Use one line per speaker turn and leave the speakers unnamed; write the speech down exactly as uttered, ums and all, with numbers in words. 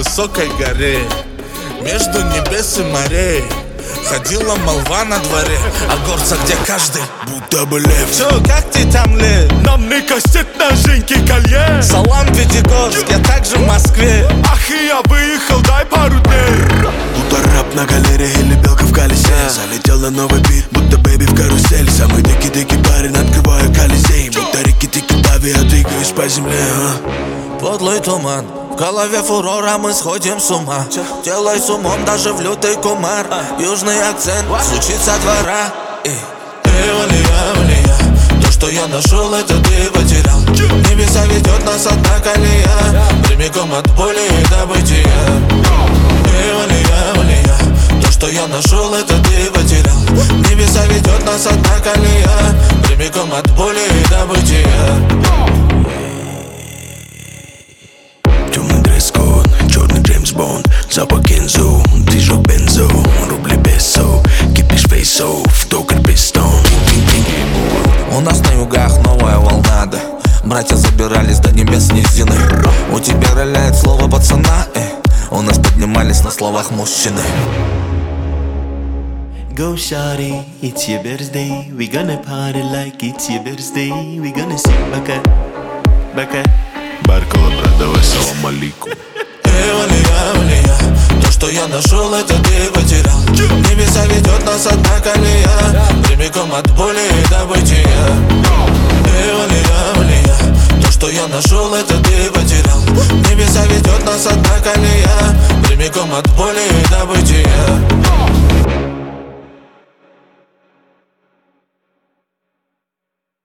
высокой горе, между небес и морей ходила молва на дворе о горцах, где каждый будто бы лев. Чё, как ты там, лев?
Нам не кастет на Женьке колье.
Салам, Пятигорск, я также в Москве.
Ах, и я выехал, дай пару дней.
Будто раб на галерее или белка в колесе. Залетел на новый бит, будто бэби в карусель. Самый дикий-дикий парень, открываю колизей. Будто рики-тики дави, я двигаюсь по земле, а?
Подлый туман, в голове фурора, мы сходим с ума. Делай с умом даже в лютый кумар. Южный акцент звучит со двора. Эвалия, валия, то, что я нашел, это ты потерял. Небеса ведет нас одна колея, прямиком от боли и до бытия. Эвалия, валия, то, что я нашел, это ты потерял. Небеса ведет нас одна колея, прямиком от боли и до бытия.
Темный дресс-код, черный Джеймс Бонд, запах Кензо, движок бензо, рубли песо, кипиш фейсо, в токарь пистон.
У нас на югах новая волна, да. Братья забирались до небес низины. У тебя роляет слово пацана, э. У нас поднимались на словах мужчины.
Go shawty, it's your birthday. We gonna party like it's your birthday. We gonna sing бака, бака.
Баркала, брат, давай салам алейкум.
Эвалия, валия, то, что я нашел, это ты потерял. Небеса ведет нас одна колея, прямиком от боли